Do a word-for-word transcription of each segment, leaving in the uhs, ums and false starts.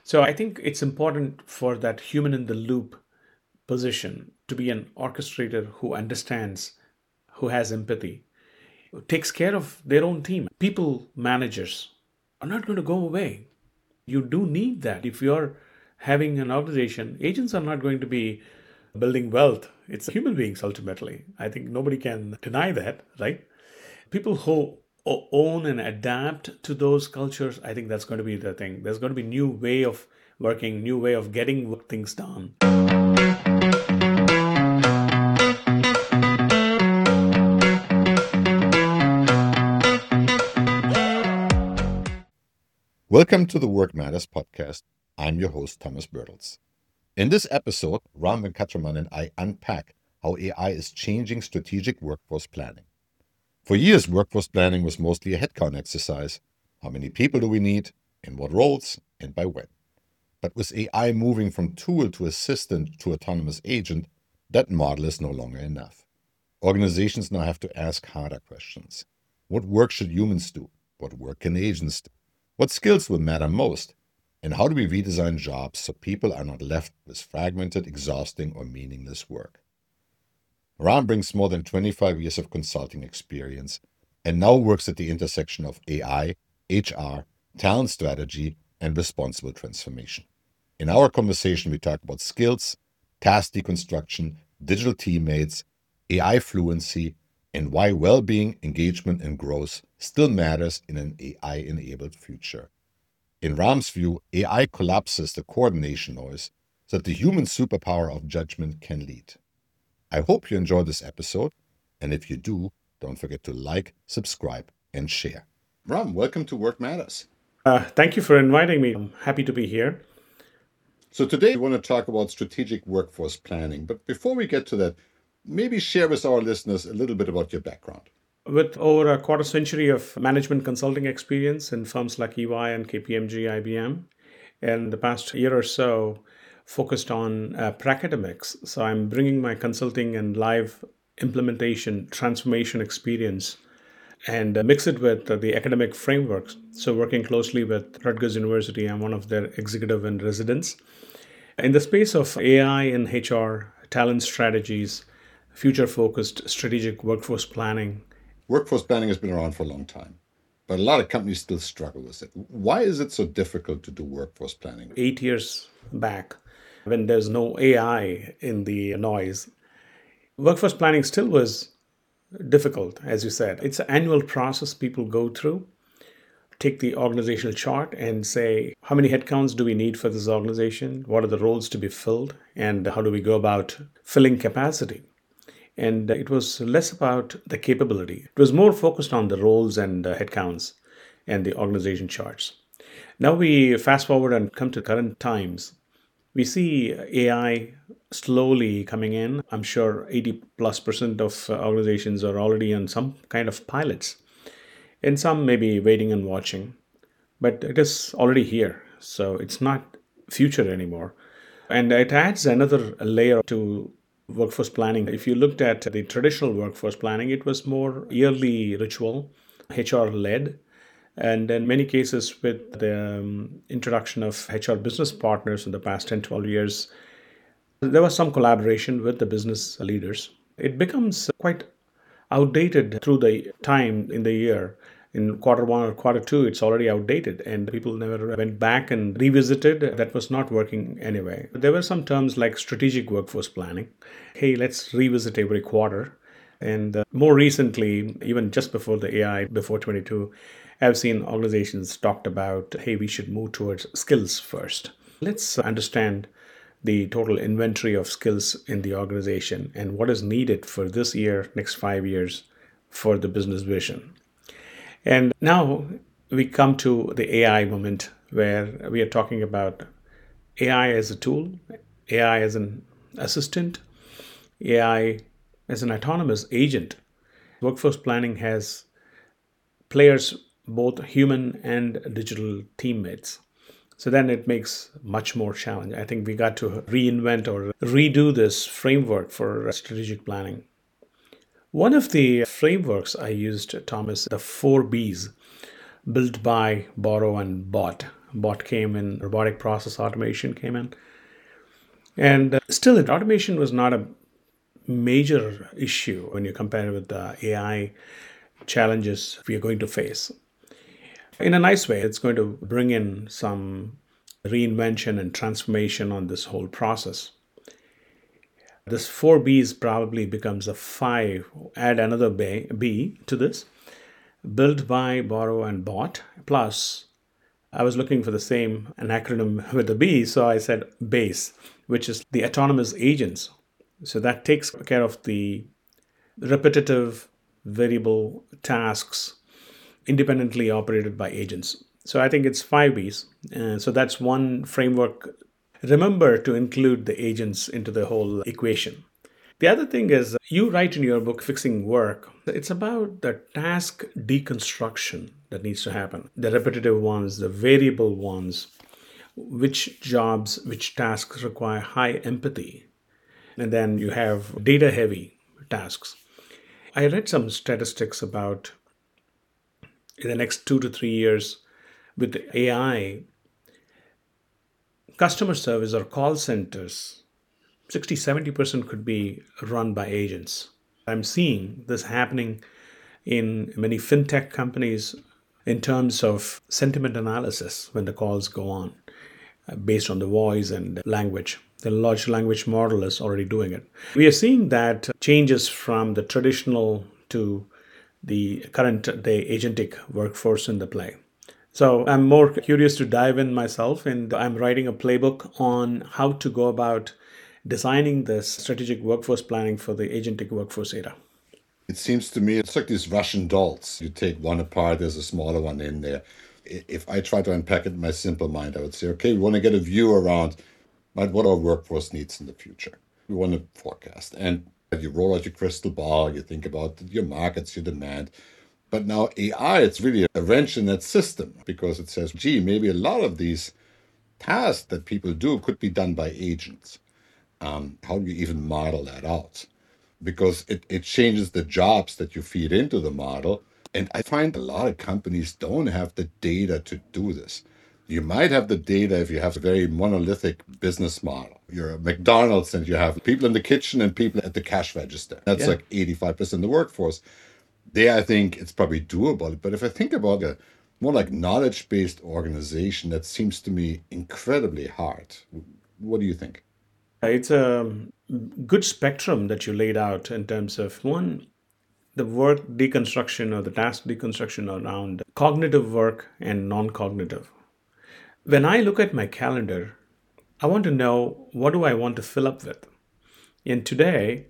So I think it's important for that human in the loop position to be an orchestrator who understands, who has empathy, who takes care of their own team. People managers are not going to go away. You do need that. If you're having an organization, agents are not going to be building wealth. It's human beings ultimately. I think nobody can deny that, right? People who o- own and adapt to those cultures, I think that's going to be the thing. There's going to be new way of working, new way of getting things done. Welcome to the Work Matters podcast. I'm your host, Thomas Bertels. In this episode, Ram Venkatraman and I unpack how A I is changing strategic workforce planning. For years, workforce planning was mostly a headcount exercise. How many people do we need, in what roles, and by when? But with A I moving from tool to assistant to autonomous agent, that model is no longer enough. Organizations now have to ask harder questions. What work should humans do? What work can agents do? What skills will matter most? And how do we redesign jobs so people are not left with fragmented, exhausting, or meaningless work? Ram brings more than twenty-five years of consulting experience and now works at the intersection of A I, H R, talent strategy, and responsible transformation. In our conversation, we talk about skills, task deconstruction, digital teammates, A I fluency, and why well-being, engagement, and growth still matters in an A I-enabled future. In Ram's view, A I collapses the coordination noise so that the human superpower of judgment can lead. I hope you enjoyed this episode, and if you do, don't forget to like, subscribe, and share. Ram, welcome to Work Matters. Uh, thank you for inviting me. I'm happy to be here. So today we want to talk about strategic workforce planning. But before we get to that, maybe share with our listeners a little bit about your background. With over a quarter century of management consulting experience in firms like E Y and K P M G, I B M, and the past year or so focused on uh, pracademics. So I'm bringing my consulting and live implementation transformation experience and uh, mix it with uh, the academic frameworks. So working closely with Rutgers University, I'm one of their executive and residents. In the space of A I and H R, talent strategies, future-focused strategic workforce planning. Workforce planning has been around for a long time, but a lot of companies still struggle with it. Why is it so difficult to do workforce planning? Eight years back, when there's no A I in the noise, workforce planning still was difficult, as you said. It's an annual process people go through. Take the organizational chart and say, how many headcounts do we need for this organization? What are the roles to be filled? And how do we go about filling capacity? And it was less about the capability. It was more focused on the roles and uh, headcounts and the organization charts. Now we fast forward and come to current times. We see A I slowly coming in. I'm sure eighty plus percent of uh, organizations are already on some kind of pilots, and some may be waiting and watching, but it is already here. So it's not future anymore. And it adds another layer to workforce planning. If you looked at the traditional workforce planning, it was more yearly ritual, H R led. And in many cases, with the um, introduction of H R business partners in the past ten, twelve years, there was some collaboration with the business leaders. It becomes quite outdated through the time in the year. In quarter one or quarter two, it's already outdated, and people never went back and revisited. That was not working anyway. There were some terms like strategic workforce planning. Hey, let's revisit every quarter. And uh, more recently, even just before the A I, before twenty-two, I've seen organizations talked about, hey, we should move towards skills first. Let's understand the total inventory of skills in the organization and what is needed for this year, next five years for the business vision. And now we come to the A I moment where we are talking about A I as a tool, A I as an assistant, A I as an autonomous agent. Workforce planning has players, both human and digital teammates. So then it makes much more challenge. I think we got to reinvent or redo this framework for strategic planning. One of the frameworks I used, Thomas, the four B's, build, buy, borrow, and bought. bot came in, robotic process automation came in. And uh, still, automation was not a major issue when you compare with the A I challenges we are going to face. In a nice way, it's going to bring in some reinvention and transformation on this whole process. This four B's probably becomes a five. Add another B, B to this. Build, buy, borrow, and bought. Plus, I was looking for the same an acronym with the B, so I said BASE, which is the autonomous agents. So that takes care of the repetitive, variable tasks independently operated by agents. So I think it's five B's. Uh, so that's one framework. Remember to include the agents into the whole equation. The other thing is, you write in your book, Fixing Work, it's about the task deconstruction that needs to happen. The repetitive ones, the variable ones, which jobs, which tasks require high empathy. And then you have data heavy tasks. I read some statistics about in the next two to three years with A I, customer service or call centers, sixty to seventy percent could be run by agents. I'm seeing this happening in many fintech companies in terms of sentiment analysis when the calls go on uh, based on the voice and language. The large language model is already doing it. We are seeing that changes from the traditional to the current day agentic workforce in the play. So I'm more curious to dive in myself, and I'm writing a playbook on how to go about designing this strategic workforce planning for the agentic workforce era. It seems to me it's like these Russian dolls. You take one apart, there's a smaller one in there. If I try to unpack it in my simple mind, I would say, okay, we want to get a view around what our workforce needs in the future. We want to forecast. And you roll out your crystal ball, you think about your markets, your demand. But now A I, it's really a wrench in that system because it says, gee, maybe a lot of these tasks that people do could be done by agents. Um, how do you even model that out? Because it, it changes the jobs that you feed into the model. And I find a lot of companies don't have the data to do this. You might have the data if you have a very monolithic business model. You're a McDonald's and you have people in the kitchen and people at the cash register. That's yeah. like eighty-five percent of the workforce. There, I think it's probably doable. But if I think about a more like knowledge-based organization, that seems to me incredibly hard. What do you think? It's a good spectrum that you laid out in terms of, one, the work deconstruction or the task deconstruction around cognitive work and non-cognitive. When I look at my calendar, I want to know, what do I want to fill up with? And today,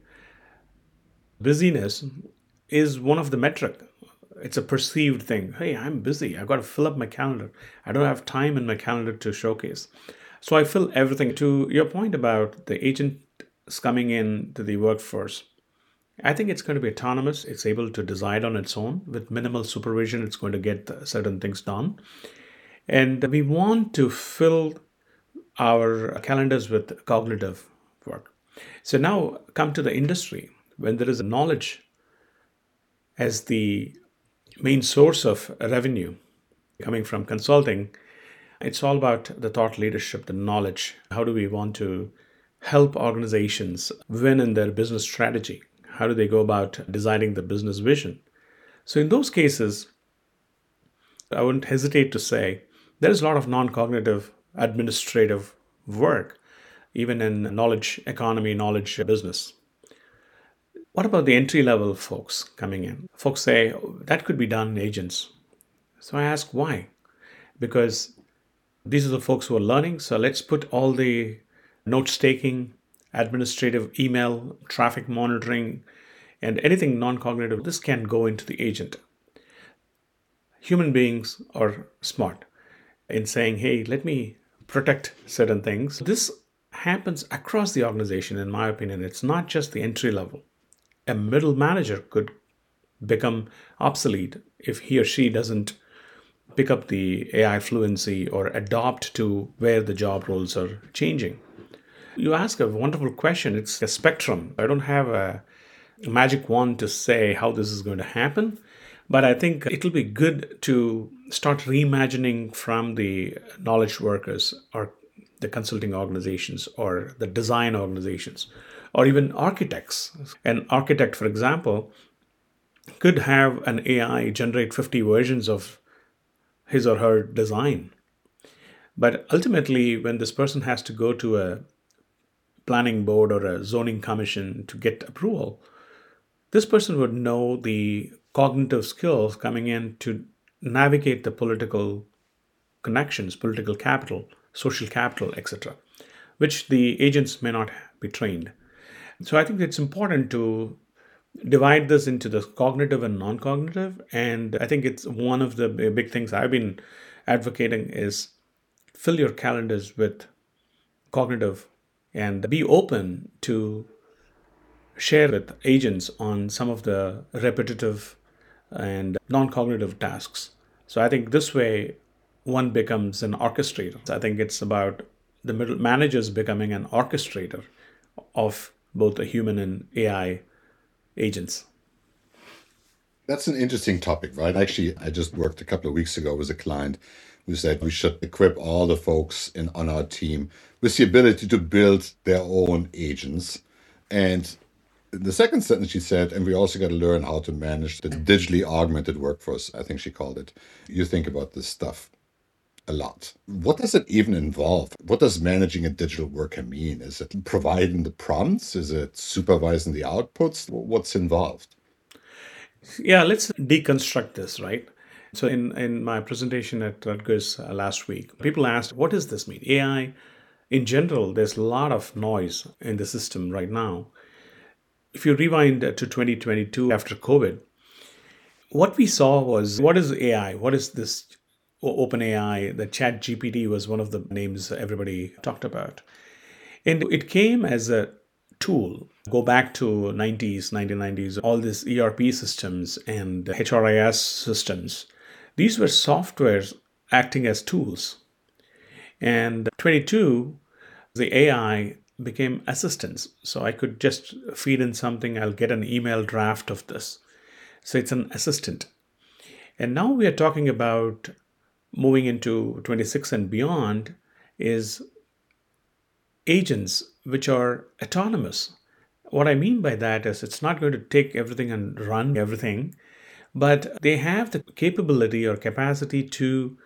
busyness is one of the metric. It's a perceived thing. Hey, I'm busy. I've got to fill up my calendar. I don't have time in my calendar to showcase. So I fill everything. To your point about the agents coming in to the workforce, I think it's going to be autonomous. It's able to decide on its own. With minimal supervision, it's going to get certain things done. And we want to fill our calendars with cognitive work. So now come to the industry. When there is knowledge as the main source of revenue coming from consulting, it's all about the thought leadership, the knowledge. How do we want to help organizations win in their business strategy? How do they go about designing the business vision? So in those cases, I wouldn't hesitate to say there's a lot of non-cognitive administrative work, even in knowledge economy, knowledge business. What about the entry-level folks coming in? Folks say, oh, that could be done in agents. So I ask why? Because these are the folks who are learning. So let's put all the notes-taking, administrative email, traffic monitoring, and anything non-cognitive, this can go into the agent. Human beings are smart in saying, hey, let me protect certain things. This happens across the organization, in my opinion. It's not just the entry level. A middle manager could become obsolete if he or she doesn't pick up the A I fluency or adopt to where the job roles are changing. You ask a wonderful question. It's a spectrum. I don't have a magic wand to say how this is going to happen, But I think it'll be good to start reimagining from the knowledge workers or the consulting organizations or the design organizations or even architects. An architect, for example, could have an A I generate fifty versions of his or her design. But ultimately, when this person has to go to a planning board or a zoning commission to get approval, this person would know the cognitive skills coming in to navigate the political connections, political capital, social capital, et cetera, which the agents may not be trained. So I think it's important to divide this into the cognitive and non-cognitive. And I think it's one of the big things I've been advocating is fill your calendars with cognitive and be open to share with agents on some of the repetitive and non-cognitive tasks. So I think this way one becomes an orchestrator. I think it's about the middle managers becoming an orchestrator of both the human and A I agents. That's an interesting topic, right? Actually, I just worked a couple of weeks ago with a client who said we should equip all the folks in on our team with the ability to build their own agents. And the second sentence she said, and we also got to learn how to manage the digitally augmented workforce, I think she called it. You think about this stuff a lot. What does it even involve? What does managing a digital worker mean? Is it providing the prompts? Is it supervising the outputs? What's involved? Yeah, let's deconstruct this, right? So in, in my presentation at Rutgers uh, last week, people asked, what does this mean? A I, in general, there's a lot of noise in the system right now. If you rewind to twenty twenty-two after COVID, what we saw was, what is A I? What is this open A I? The Chat G P T was one of the names everybody talked about. And it came as a tool. Go back to nineties, nineteen nineties, all these E R P systems and H R I S systems. These were softwares acting as tools. And twenty-two, the A I became assistants. So I could just feed in something, I'll get an email draft of this. So it's an assistant. And now we are talking about moving into twenty-six and beyond is agents which are autonomous. What I mean by that is it's not going to take everything and run everything, but they have the capability or capacity to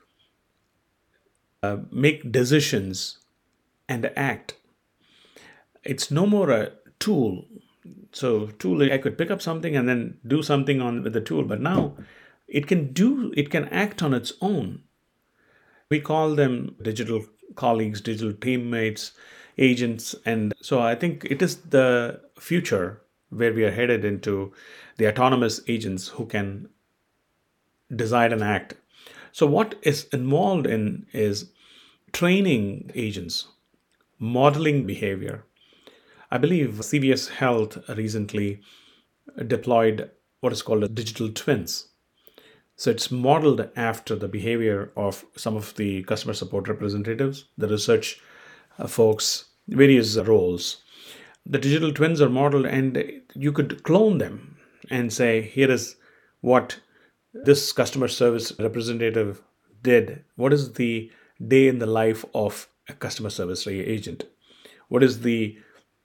uh, make decisions and act. It's no more a tool. So tool, I could pick up something and then do something on with the tool, but now it can do, it can act on its own. We call them digital colleagues, digital teammates, agents. And so I think it is the future where we are headed into the autonomous agents who can decide and act. So what is involved in is training agents, modeling behavior. I believe C V S Health recently deployed what is called a digital twins. So it's modeled after the behavior of some of the customer support representatives, the research uh, folks, various roles. The digital twins are modeled, and you could clone them and say, here is what this customer service representative did. What is the day in the life of a customer service agent? What is the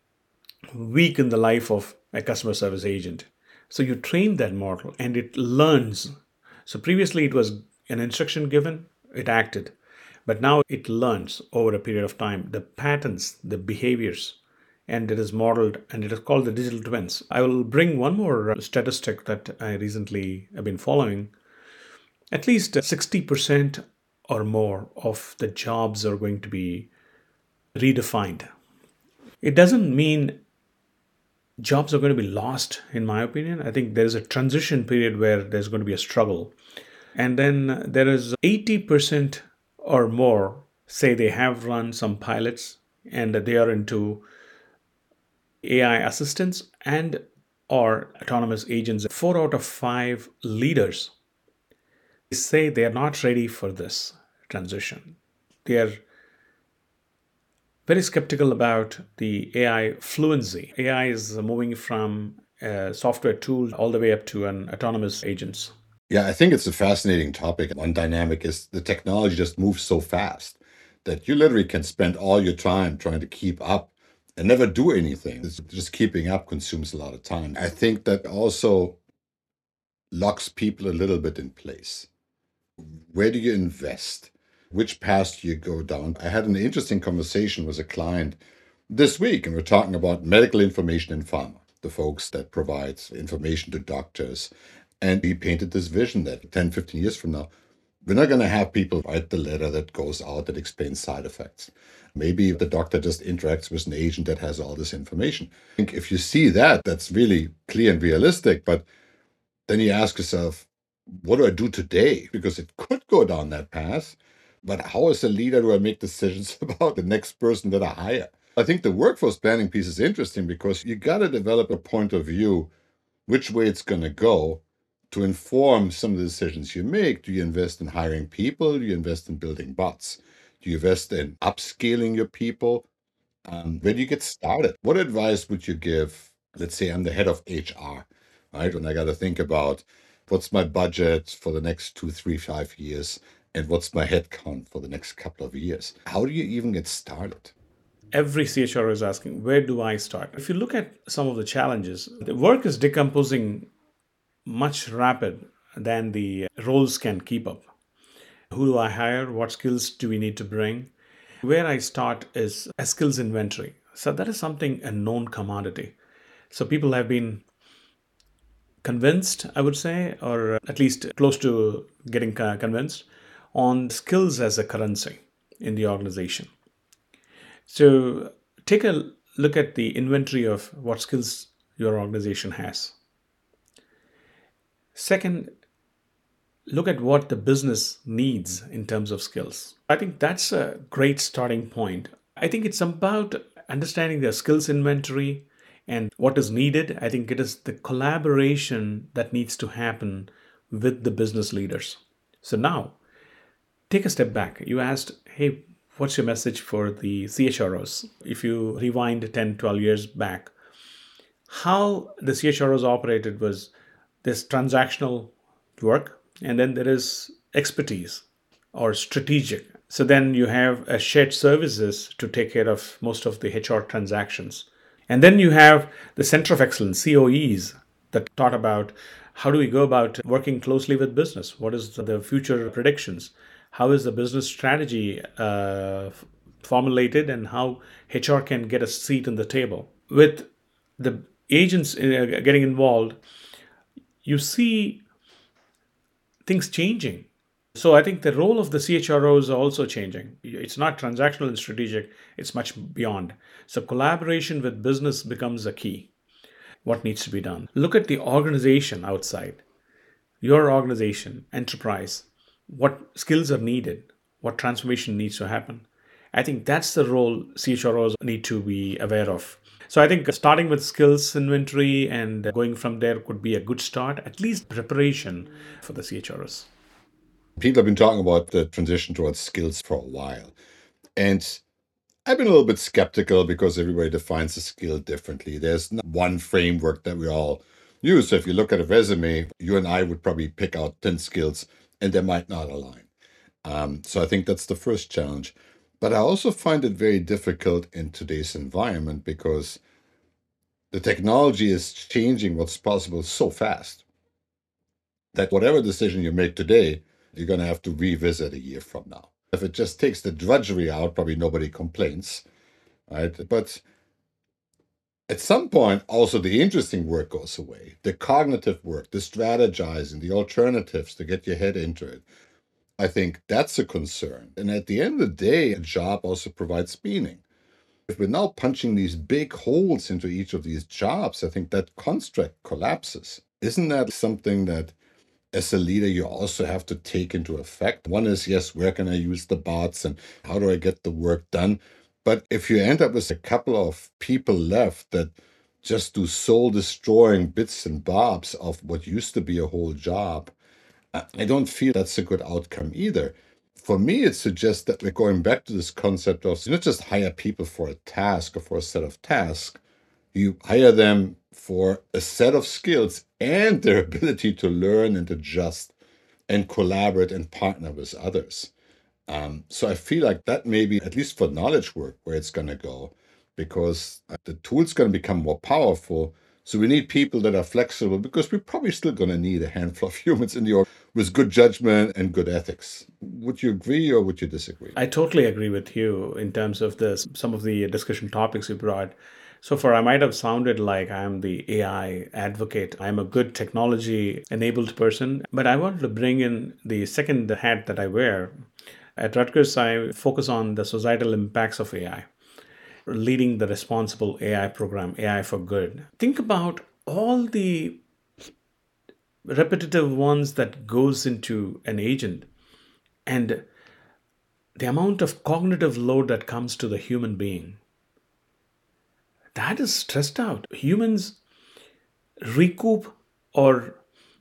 week in the life of a customer service agent? So you train that model and it learns. So previously it was an instruction given, it acted. But now it learns over a period of time the patterns, the behaviors, and it is modeled and it is called the digital twins. I will bring one more statistic that I recently have been following. At least sixty percent or more of the jobs are going to be redefined. It doesn't mean jobs are going to be lost, in my opinion. I think there is a transition period where there's going to be a struggle. And then there is eighty percent or more say they have run some pilots and they are into A I assistants and or autonomous agents. Four out of five leaders say they are not ready for this transition. They are very skeptical about the A I fluency. A I is moving from a software tool all the way up to an autonomous agents. Yeah, I think it's a fascinating topic. One dynamic is the technology just moves so fast that you literally can spend all your time trying to keep up and never do anything. It's just keeping up consumes a lot of time. I think that also locks people a little bit in place. Where do you invest? Which path do you go down? I had an interesting conversation with a client this week, and we're talking about medical information in pharma, the folks that provide information to doctors. And he painted this vision that ten, fifteen years from now, we're not going to have people write the letter that goes out that explains side effects. Maybe the doctor just interacts with an agent that has all this information. I think if you see that, that's really clear and realistic. But then you ask yourself, what do I do today? Because it could go down that path. But how, as a leader, do I make decisions about the next person that I hire? I think the workforce planning piece is interesting because you got to develop a point of view, which way it's going to go, to inform some of the decisions you make. Do you invest in hiring people? Do you invest in building bots? Do you invest in upscaling your people? Um, where do you get started? What advice would you give? Let's say I'm the head of H R, right? And I got to think about what's my budget for the next two, three, five years, and what's my headcount for the next couple of years. How do you even get started? Every C H R O is asking, where do I start? If you look at some of the challenges, the work is decomposing much rapid than the roles can keep up. Who do I hire? What skills do we need to bring? Where I start is a skills inventory. So that is something, a known commodity. So people have been convinced, I would say, or at least close to getting convinced on skills as a currency in the organization. So take a look at the inventory of what skills your organization has. Second, look at what the business needs in terms of skills. I think that's a great starting point. I think it's about understanding the skills inventory and what is needed. I think it is the collaboration that needs to happen with the business leaders. So now, take a step back. You asked, hey, what's your message for the C H R Os? If you rewind ten, twelve years back, how the C H R Os operated was this transactional work, and then there is expertise or strategic. So then you have a shared services to take care of most of the H R transactions. And then you have the Center of Excellence, C O Es, that taught about how do we go about working closely with business? What is the future predictions? How is the business strategy uh, formulated, and how H R can get a seat on the table? With the agents uh, getting involved, you see things changing. So I think the role of the C H R O is also changing. It's not transactional and strategic, it's much beyond. So collaboration with business becomes a key. What needs to be done? Look at the organization outside, your organization, enterprise. What skills are needed? What transformation needs to happen? I think that's the role C H R Os need to be aware of. So I think starting with skills inventory and going from there could be a good start, at least preparation for the C H R Os. People have been talking about the transition towards skills for a while. And I've been a little bit skeptical because everybody defines a skill differently. There's not one framework that we all use. So if you look at a resume, you and I would probably pick out ten skills and they might not align. Um, so I think that's the first challenge. But I also find it very difficult in today's environment because the technology is changing what's possible so fast that whatever decision you make today, you're going to have to revisit a year from now. If it just takes the drudgery out, probably nobody complains, right? But at some point, also the interesting work goes away. The cognitive work, the strategizing, the alternatives to get your head into it. I think that's a concern. And at the end of the day, a job also provides meaning. If we're now punching these big holes into each of these jobs, I think that construct collapses. Isn't that something that as a leader, you also have to take into effect? One is, yes, where can I use the bots and how do I get the work done? But if you end up with a couple of people left that just do soul destroying bits and bobs of what used to be a whole job, I don't feel that's a good outcome either. For me, it suggests that we're going back to this concept of not just hire people for a task or for a set of tasks. You hire them for a set of skills and their ability to learn and adjust and collaborate and partner with others. Um, so I feel like that may be, at least for knowledge work, where it's going to go, because the tool's going to become more powerful. So we need people that are flexible, because we're probably still going to need a handful of humans in the org with good judgment and good ethics. Would you agree or would you disagree? I totally agree with you in terms of the some of the discussion topics you brought. So far, I might have sounded like I'm the A I advocate. I'm a good technology enabled person, but I want to bring in the second hat that I wear. At Rutgers, I focus on the societal impacts of A I, leading the responsible A I program, A I for Good. Think about all the repetitive ones that goes into an agent and the amount of cognitive load that comes to the human being. That is stressed out. Humans recoup or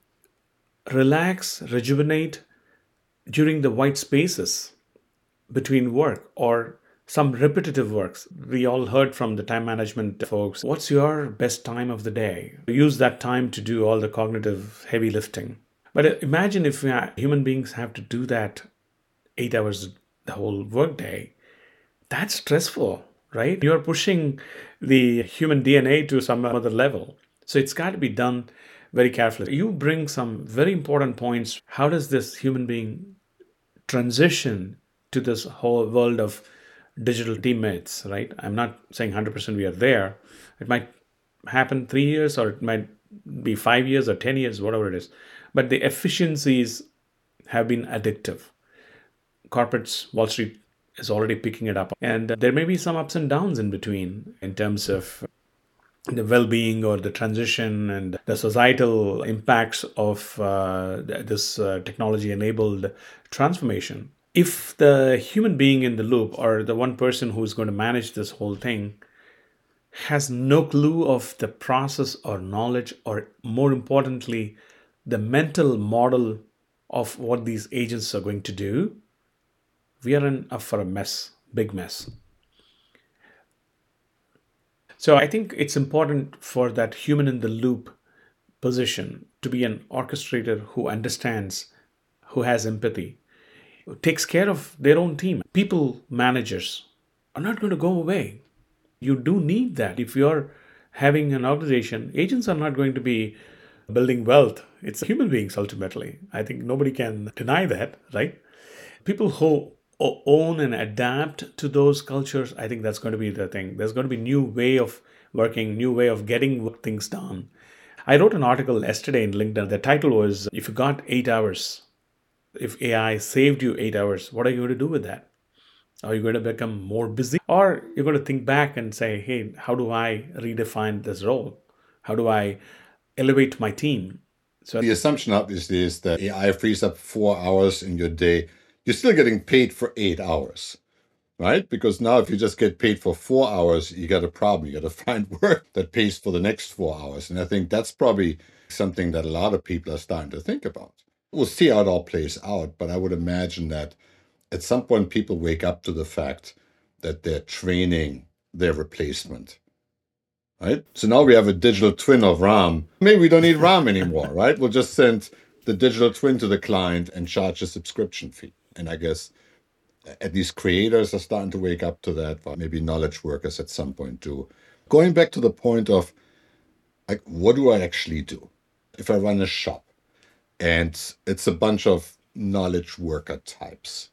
relax, rejuvenate during the white spaces between work or some repetitive works. We all heard from the time management folks, what's your best time of the day? Use that time to do all the cognitive heavy lifting. But imagine if we are, human beings have to do that eight hours the whole workday. That's stressful, right? You're pushing the human D N A to some other level. So it's got to be done very carefully. You bring some very important points. How does this human being transition to this whole world of digital teammates, right? I'm not saying one hundred percent we are there. It might happen three years or it might be five years or ten years, whatever it is. But the efficiencies have been addictive. Corporates, Wall Street is already picking it up. And there may be some ups and downs in between in terms of the well-being or the transition and the societal impacts of uh, this uh, technology-enabled transformation. If the human being in the loop or the one person who's going to manage this whole thing has no clue of the process or knowledge, or more importantly, the mental model of what these agents are going to do, we are in up for a mess, big mess. So I think it's important for that human in the loop position to be an orchestrator who understands, who has empathy, who takes care of their own team. People managers are not going to go away. You do need that. If you're having an organization, agents are not going to be building wealth. It's human beings ultimately. I think nobody can deny that, right? People who own and adapt to those cultures, I think that's going to be the thing. There's going to be new way of working, new way of getting things done. I wrote an article yesterday in LinkedIn. The title was, if you got eight hours, if A I saved you eight hours, what are you going to do with that? Are you going to become more busy? Or you're going to think back and say, hey, how do I redefine this role? How do I elevate my team? So the assumption obviously is that A I frees up four hours in your day. You're still getting paid for eight hours, right? Because now if you just get paid for four hours, you got a problem. You got to find work that pays for the next four hours. And I think that's probably something that a lot of people are starting to think about. We'll see how it all plays out, but I would imagine that at some point people wake up to the fact that they're training their replacement, right? So now we have a digital twin of Ram. Maybe we don't need Ram anymore, right? We'll just send the digital twin to the client and charge a subscription fee. And I guess at least creators are starting to wake up to that, but maybe knowledge workers at some point too. Going back to the point of, like, what do I actually do if I run a shop and it's a bunch of knowledge worker types?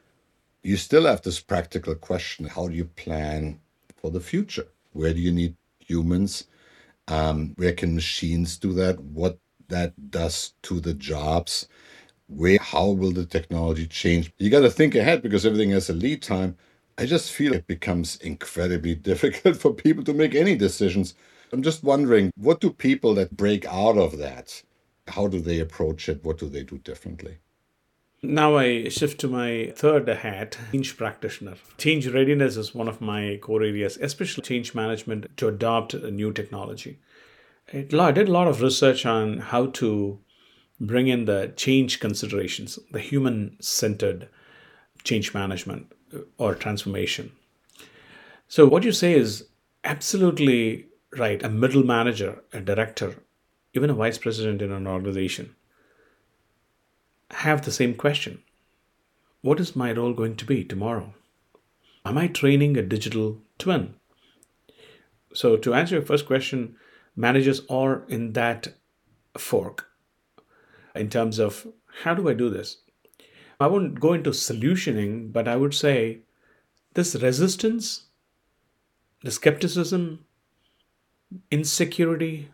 You still have this practical question. How do you plan for the future? Where do you need humans? Um, where can machines do that? What that does to the jobs? Where, how will the technology change? You got to think ahead because everything has a lead time. I just feel it becomes incredibly difficult for people to make any decisions. I'm just wondering, what do people that break out of that, how do they approach it? What do they do differently? Now I shift to my third hat, change practitioner. Change readiness is one of my core areas, especially change management to adopt a new technology. I did a lot of research on how to bring in the change considerations, the human-centered change management or transformation. So what you say is absolutely right? A middle manager, a director, even a vice president in an organization have the same question. What is my role going to be tomorrow? Am I training a digital twin? So, to answer your first question, managers are in that fork in terms of how do I do this? I wouldn't go into solutioning, but I would say this resistance, the skepticism, insecurity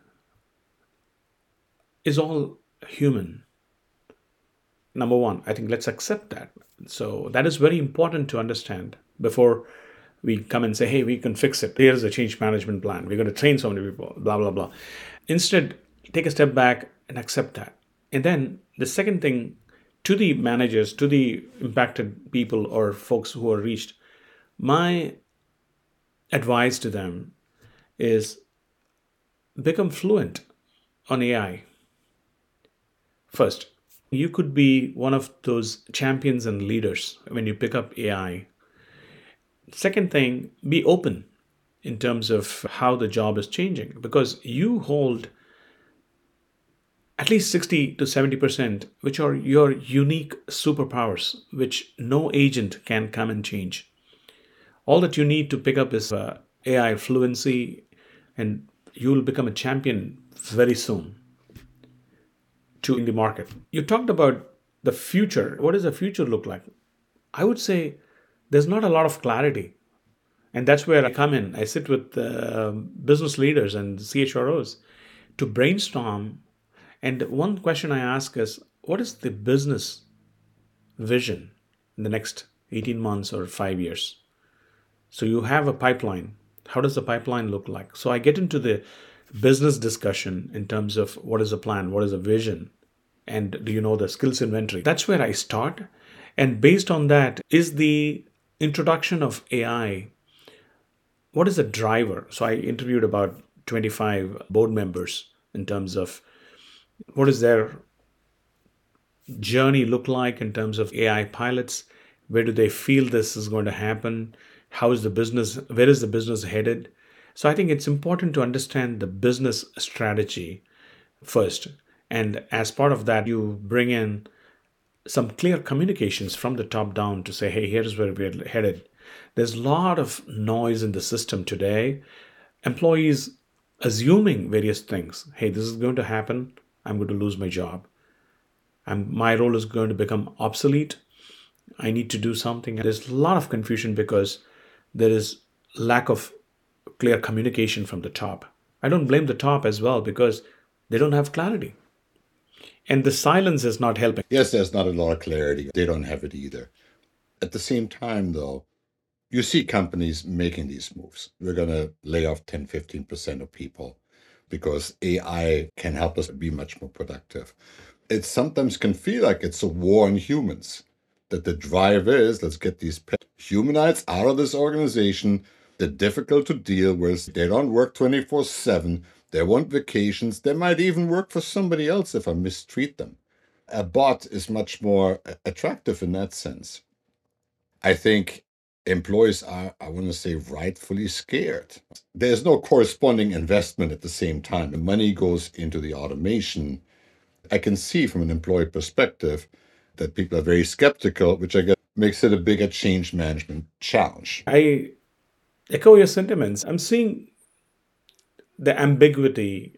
is all human. Number one, I think let's accept that. So that is very important to understand before we come and say, hey, we can fix it. Here's a change management plan. We're going to train so many people, blah, blah, blah. Instead, take a step back and accept that. And then the second thing, to the managers, to the impacted people or folks who are reached, my advice to them is become fluent on A I. First, you could be one of those champions and leaders when you pick up A I. Second thing, be open in terms of how the job is changing, because you hold at least sixty to seventy percent, which are your unique superpowers, which no agent can come and change. All that you need to pick up is uh, A I fluency, and you will become a champion very soon to in the market. You talked about the future. What does the future look like? I would say there's not a lot of clarity. And that's where I come in. I sit with uh, business leaders and C H R Os to brainstorm. And one question I ask is, what is the business vision in the next eighteen months or five years? So you have a pipeline. How does the pipeline look like? So I get into the business discussion in terms of what is the plan, what is the vision, and do you know the skills inventory? That's where I start. And based on that, is the introduction of A I, what is the driver? So I interviewed about twenty-five board members in terms of what is their journey look like in terms of A I pilots? Where do they feel this is going to happen? How is the business, where is the business headed? So I think it's important to understand the business strategy first. And as part of that, you bring in some clear communications from the top down to say, hey, here's where we're headed. There's a lot of noise in the system today. Employees assuming various things. Hey, this is going to happen. I'm going to lose my job. And my role is going to become obsolete. I need to do something. There's a lot of confusion because there is lack of clear communication from the top. I don't blame the top as well because they don't have clarity. And the silence is not helping. Yes, there's not a lot of clarity. They don't have it either. At the same time, though, you see companies making these moves. We're going to lay off ten, fifteen percent of people because A I can help us be much more productive. It sometimes can feel like it's a war on humans, that the drive is, let's get these humanoids out of this organization. They're difficult to deal with. They don't work twenty-four seven. They want vacations. They might even work for somebody else if I mistreat them. A bot is much more attractive in that sense. I think employees are, I want to say, rightfully scared. There's no corresponding investment at the same time. The money goes into the automation. I can see from an employee perspective that people are very skeptical, which I guess makes it a bigger change management challenge. I echo your sentiments. I'm seeing the ambiguity,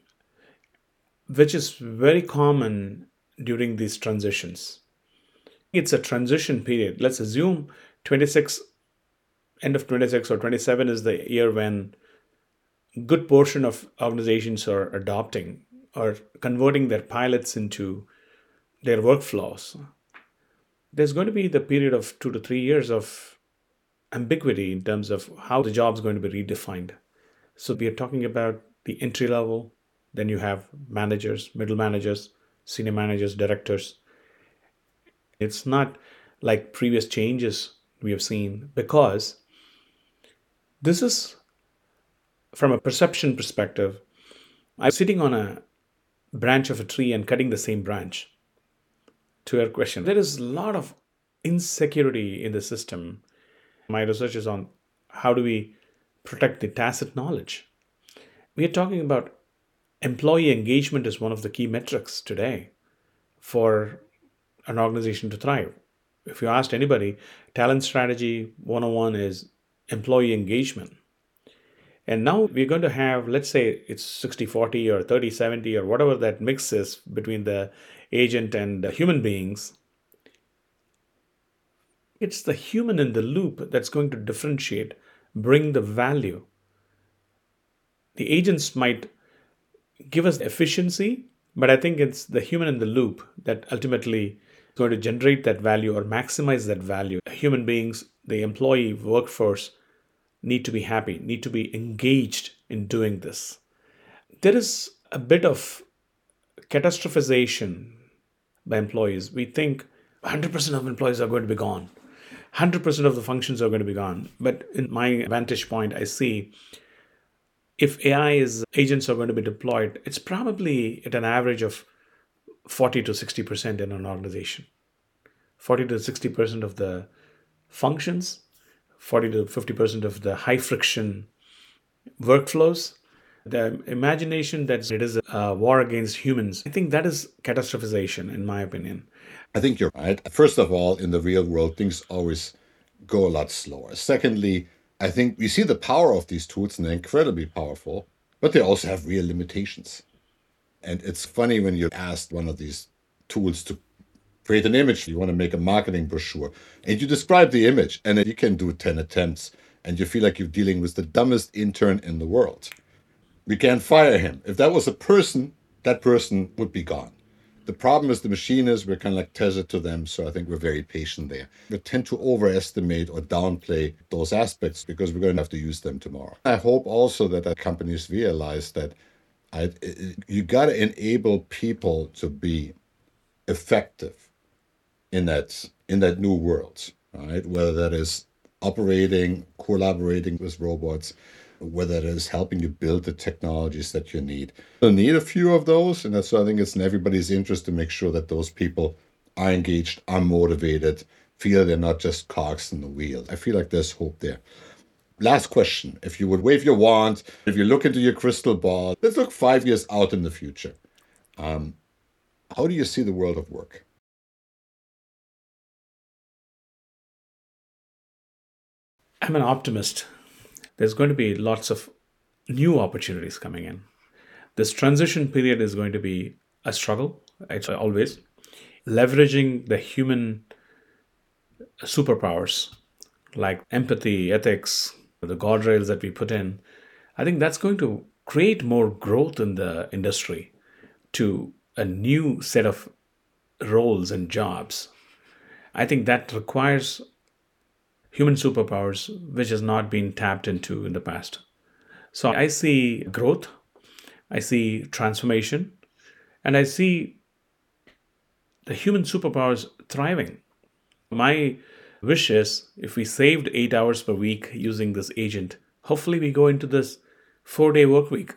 which is very common during these transitions. It's a transition period. Let's assume twenty-six, end of twenty-six or twenty-seven is the year when a good portion of organizations are adopting or converting their pilots into their workflows. There's going to be the period of two to three years of ambiguity in terms of how the job is going to be redefined. So we are talking about the entry level, then you have managers, middle managers, senior managers, directors. It's not like previous changes we have seen because this is from a perception perspective. I'm sitting on a branch of a tree and cutting the same branch. To your question, there is a lot of insecurity in the system. My research is on how do we protect the tacit knowledge. We are talking about employee engagement is one of the key metrics today for an organization to thrive. If you asked anybody, talent strategy one oh one is employee engagement. And now we're going to have, let's say it's sixty forty or thirty seventy or whatever that mix is between the agent and the human beings. It's the human in the loop that's going to differentiate, bring the value. The agents might give us efficiency, but I think it's the human in the loop that ultimately is going to generate that value or maximize that value. Human beings, the employee workforce, need to be happy, need to be engaged in doing this. There is a bit of catastrophization by employees. We think one hundred percent of employees are going to be gone, one hundred percent of the functions are going to be gone. But in my vantage point, I see if A I is agents are going to be deployed, it's probably at an average of forty to sixty percent in an organization. forty to sixty percent of the functions, forty to fifty percent of the high friction workflows. The imagination that it is a war against humans, I think that is catastrophization, in my opinion. I think you're right. First of all, in the real world, things always go a lot slower. Secondly, I think we see the power of these tools and they're incredibly powerful, but they also have real limitations. And it's funny when you ask one of these tools to create an image, you want to make a marketing brochure, and you describe the image, and then you can do ten attempts, and you feel like you're dealing with the dumbest intern in the world. We can't fire him. If that was a person, that person would be gone. The problem is the machine is we're kind of like tethered to them, so I think we're very patient there. We tend to overestimate or downplay those aspects because we're going to have to use them tomorrow. I hope also that, that companies realize that I, you got to enable people to be effective in that in that new world, right? Whether that is operating, collaborating with robots, whether it is helping you build the technologies that you need. You'll need a few of those, and that's why I think it's in everybody's interest to make sure that those people are engaged, are motivated, feel they're not just cogs in the wheel. I feel like there's hope there. Last question. If you would wave your wand, if you look into your crystal ball, let's look five years out in the future. Um, how do you see the world of work? I'm an optimist. There's going to be lots of new opportunities coming in. This transition period is going to be a struggle, it's always. Leveraging the human superpowers like empathy, ethics, the guardrails that we put in, I think that's going to create more growth in the industry to a new set of roles and jobs. I think that requires human superpowers, which has not been tapped into in the past. So I see growth, I see transformation, and I see the human superpowers thriving. My wish is if we saved eight hours per week using this agent, hopefully we go into this four day work week.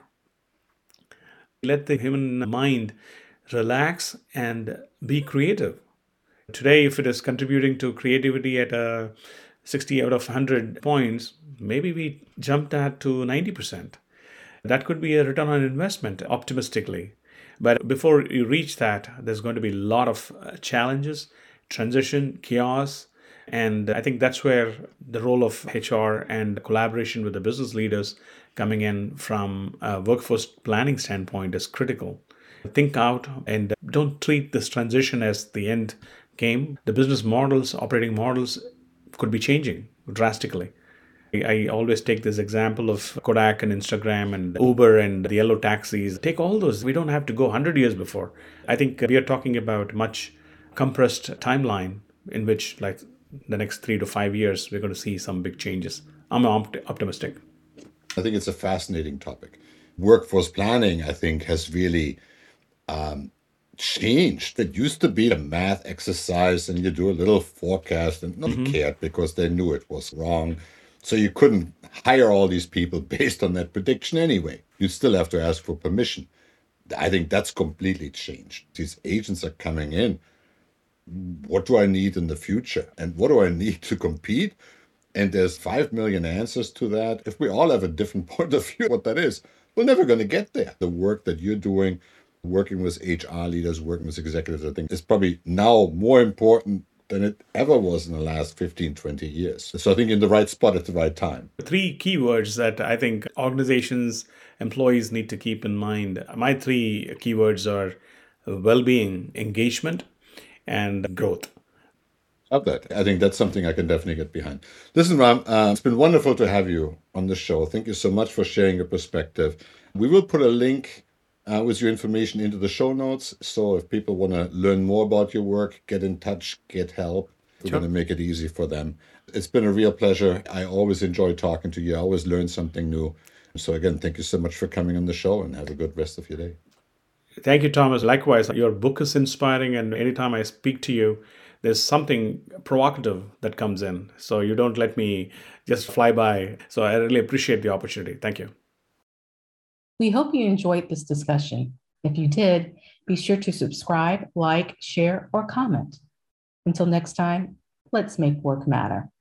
Let the human mind relax and be creative. Today, if it is contributing to creativity at a sixty out of one hundred points, maybe we jump that to ninety percent. That could be a return on investment, optimistically. But before you reach that, there's going to be a lot of challenges, transition, chaos. And I think that's where the role of H R and collaboration with the business leaders coming in from a workforce planning standpoint is critical. Think out and don't treat this transition as the end game. The business models, operating models, could be changing drastically. I always take this example of Kodak and Instagram and Uber and the yellow taxis. Take all those. We don't have to go one hundred years before. I think we are talking about much compressed timeline in which, like, the next three to five years, we're going to see some big changes. I'm opt- optimistic. I think it's a fascinating topic. Workforce planning, I think, has really um, changed. It used to be a math exercise and you do a little forecast and nobody mm-hmm. cared because they knew it was wrong. So you couldn't hire all these people based on that prediction anyway. You still have to ask for permission. I think that's completely changed. These agents are coming in. What do I need in the future? And what do I need to compete? And there's five million answers to that. If we all have a different point of view, what that is, we're never going to get there. The work that you're doing, working with H R leaders, working with executives, I think is probably now more important than it ever was in the last fifteen, twenty years. So I think you're in the right spot at the right time. Three keywords that I think organizations, employees need to keep in mind. My three keywords are well-being, engagement, and growth. Love that. I think that's something I can definitely get behind. Listen, Ram, uh, it's been wonderful to have you on the show. Thank you so much for sharing your perspective. We will put a link uh, with your information into the show notes. So if people want to learn more about your work, get in touch, get help, we're Sure. going to make it easy for them. It's been a real pleasure. I always enjoy talking to you. I always learn something new. So again, thank you so much for coming on the show, and have a good rest of your day. Thank you, Thomas. Likewise, your book is inspiring, and anytime I speak to you, there's something provocative that comes in. So you don't let me just fly by. So I really appreciate the opportunity. Thank you. We hope you enjoyed this discussion. If you did, be sure to subscribe, like, share, or comment. Until next time, let's make work matter.